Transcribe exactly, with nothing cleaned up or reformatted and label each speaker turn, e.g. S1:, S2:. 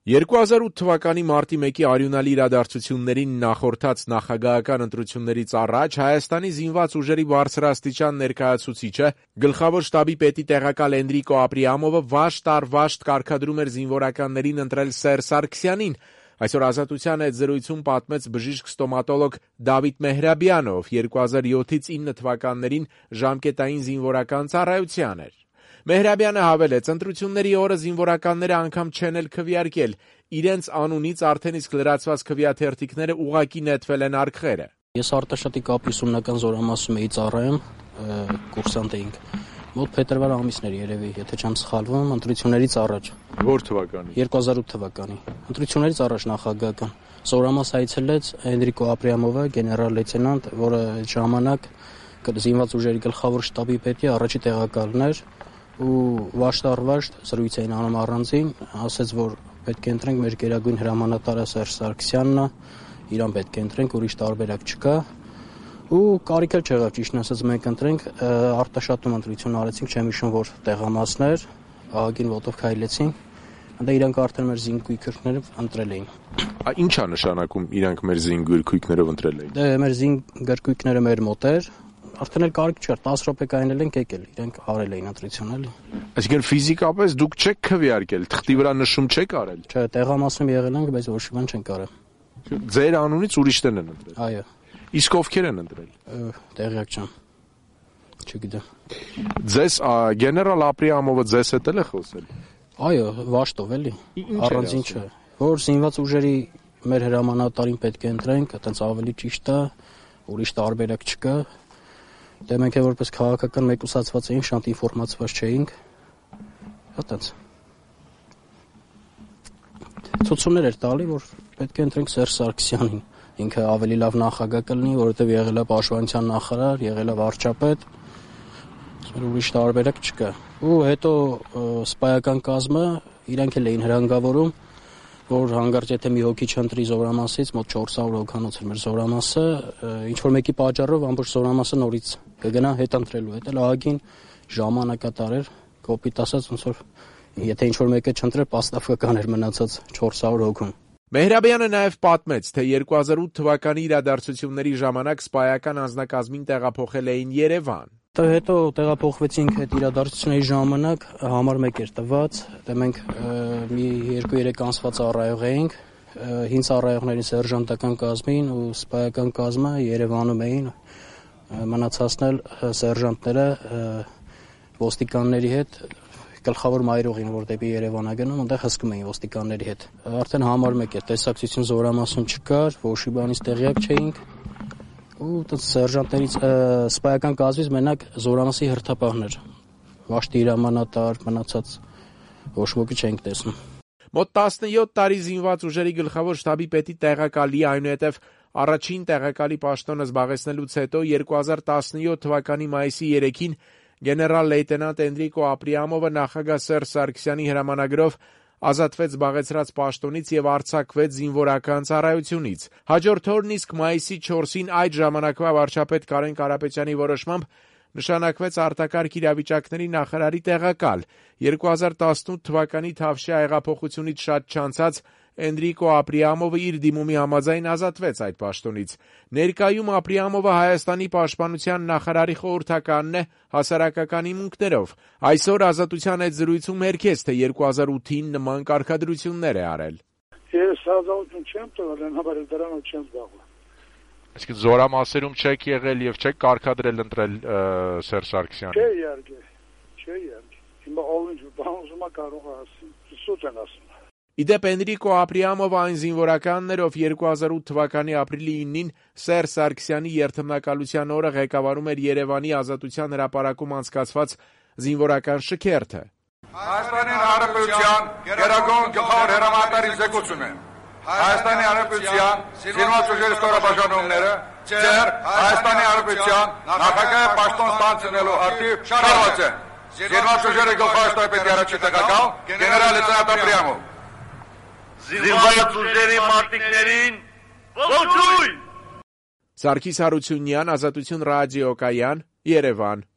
S1: երկու հազար ութ թվականի մարտի մեկի արյունալի իրադարձություններին նախորդած նախագահական ընտրություններից առաջ Հայաստանի զինված ուժերի բարձրաստիճան ներկայացուցիչը, գլխավոր շտաբի պետի տեղակալ Էնդրիկո Ապրիամովը վաշտ առ վաշտ կարգադրում էր զինվորականներին ընտրել Սերժ Սարգսյանին։ Այսօր Ազատության հետ զրույցում պատմեց բժիշկ ստոմատոլոգ Դավիթ Մեհրաբյանը, ով երկու հազար յոթից ինը թվականներին ժամկետային զինվորական ծառայության էր։ Մեհրաբյանը հավելեց, ընտրությունների օրը զինվորականները անգամ չեն էլ քվեարկել, իրենց անունից արդեն իսկ լրացված քվեաթերթիկները ուղղակի նետվել են արկղերը։
S2: Ես Արտաշատի կապի ուսումնական զորամասում էի ծառայում, կուրսանտ էինք։ Մոտ փետրվար ամիսն էր երևի, եթե չեմ սխալվում, ընտրություններից առաջ։
S1: Որ թվականի։
S2: երկու հազար ութ թվականի։ Ընտրություններից առաջ նախագահական զորամաս այցելեց Էնդրիկո Ապրիամովը, գեներալ լեյտենանտ, որը այդ ժամանակ զինված ուժերի գլխավոր շտաբի պետի առաջի տեղակալն էր, ու վաշտ առ վաշտ զրույց էին անում առանձին, ասաց, որ պետք է ընտրենք մեր գերագույն հրամանատարը Սերժ Սարգսյանն է, իրան պետք է ընտրենք, ուրիշ տարբերակ չկա։ Ու կարիք էլ չեղավ, ճիշտն ասած, մենք ընտրենք, Արտաշատում ընտրություն արեցինք, չեմ հիշում, որ տեղամասներ, ահագին ոտով քայլեցին, այնտեղ իրանք արդեն մեր զինգույքներով ընտրել էին։
S1: Ինչ է նշանակում իրանք մեր զինգույքներով ընտրել էին։
S2: Դե մեր զինգույքները մեր մոտ էր, արդեն էլ կարիք չկար, տասը րոպե կայնել ենք եկել, իրենք արել էին ընտրություն, էլի։
S1: Այսինքն ֆիզիկապես դուք չեք քվեարկել, թղթի վրա նշում չեք արել։
S2: Չէ, տեղամասում եղել ենք, բայց ոչ մի բան չենք արել։
S1: Ձեր անունից ուրիշներն են ընտրել։
S2: Այո։
S1: Իսկ ովքեր են ընտրել։
S2: Տեղյակ չեմ։ Չգիտեմ։
S1: Ձեզ գեներալ Ապրիամովը ձեզ հետ էլ է խոսել։
S2: Այո, վաշտով էլի։ Առանձին չէ։ Որ զինված ուժերի մեր հրամանատարին պետք է ընտրենք, այտենց ավելի ճիշտ է, ուրիշ տարբերակ չկա։ Դե մենք էլ որպես քաղաքական մեկուսացված էինք, շատ ինֆորմացված չէինք։ Այտենց։ Ցուցումներ էր տալի, որ պետք է ընտրենք Սերժ Սարգսյանին։ Ինքը ավելի լավ նախագահ կլինի, որովհետև եղել է պաշտպանության նախարար, եղել է վարչապետ, ուրիշ տարբերակ չկա։ Ու հետո սպայական կազմը իրանք էլ էին հրանգավորում, որ հանգարց եթե մի հոգի չընտրի զորամասից, մոտ չորս հարյուր հոգանոց էր մեր զորամասը, ինչ որ մեկի պատճառով ամբողջ զորամասը նորից կգնա հետ ընտրելու, հետ էլ ահագին ժամանակատար էր, կոպիտ ասած, ոնց որ եթե ինչ որ մեկը չընտրեր, պաստավկական էր մնացած չորս հարյուր հոգում։
S1: Մեհրաբյանը նաև պատմեց, թե երկու հազար ութ թվականի իրադարձությունների ժամանակ սպայական անձնակազմին տեղափոխել էին Երևան։
S2: Հետո տեղափոխվեցինք այդ իրադարձությունների ժամանակ, համար մեկ էր տված, դե մենք մի երկու երեք ամսվա ծառայող էինք, հին ծառայողներին սերժանտական կազմին ու սպայական կազմը Երևանում էին, մնացածն էլ սերժանտները ոստիկանների հետ գլխավոր մայրողին, որ դեպի Երևան է գնում, այնտեղ հսկում էին ոստիկանների հետ։ Արդեն համար մեկ է, տեսակցություն զորամասում չկար, ոչ մի բանից տեղյակ չէինք։ Ու այդ սերժանտներից սպայական կազմից մենակ զորամասի հերթապահն էր։ Վաշտի հրամանատար, մնացած ոչ ոքի չէինք տեսնում։
S1: Մոտ տասնյոթ տարի զինված ուժերի գլխավոր շտաբի պետի տեղակալի, այնուհետև առաջին տեղակալի պաշտոնը զբաղեցնելուց հետո երկու հազար տասնյոթ թվականի մայիսի երեքին գեներալ լեյտենանտ Էնդրիկո Ապրիամովը նախագահ Սերժ Սարգսյանի հրամանագրով ազատվեց զբաղեցրած պաշտոնից եւ արձակվեց զինվորական ծառայությունից։ Հաջորդ օրն իսկ մայիսի չորսին այդ ժամանակվա վարչապետ Կարեն Կարապետյանի որոշմամբ նշանակվեց արտակարգ իրավիճակների նախարարի տեղակալ։ երկու հազար տասնութ թվականի Թավշյա հեղափոխությունից շատ չանցած Էնդրիկո Ապրիամովը իր դիմումի համաձայն ազատվեց այդ պաշտոնից։ Ներկայում Ապրիամովը Հայաստանի պաշտպանության նախարարի խորհրդականն է հասարակական հիմունքներով։ Այսօր Ազատության հետ զրույցում հերքեց, թե երկու հազար ութին նման կարգադրություններ է արել։
S3: Ես ազատություն չեմ տվել, անհավեր դրանով չեմ զբաղվել։
S1: Այսինքն զորամասերում չեք եղել եւ չեք կարգադրել ընտրել Սերժ Սարգսյանին։
S3: Չէ, իհարկե։ Չէ, իհարկե։ Հիմա ով ինչ բան ուզում է կարող է ասել։ Սուտ են ասում։
S1: Իդեպ Էնդրիկո Ապրիամովը այն զինվորականն էր, ով երկու հազար ութ թվականի ապրիլի ինին Սերժ Սարգսյանի երթմնակալության օրը ղեկավարում էր Երևանի Ազատության հրապարակում անցկացված զինվորական շքերթը։
S4: Հայաստանի Հանրապետության գերագույն գլխավոր հրամանատարի զեկուցում է։ Հայաստանի Հանրապետության զինված ուժերի ստորաբաժանումները ձեր Հայաստանի Հանրապետության նախագահ պաշտոն ստանձնելու արդիվ շարված են։ Զինված ուժերի գլխավոր շտաբի պետի առաջին տեղակալ գեներալ լեյտենանտ Ապրիամով։
S5: Զինված ուժերի մարտիկներին ողջույն։
S1: Սարգիս Հարությունյան, Ազատություն ռադիոկայան, Երևան։